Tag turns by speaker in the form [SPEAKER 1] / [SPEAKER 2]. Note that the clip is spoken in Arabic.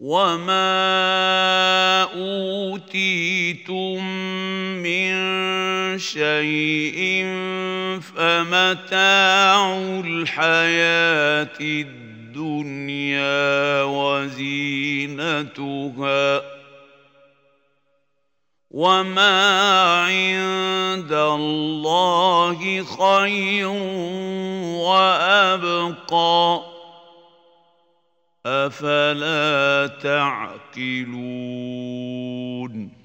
[SPEAKER 1] وما أوتيتم من شيء فمتاع الحياة الدنيا وزينتها وما عند الله خير وأبقى أفلا تعقلون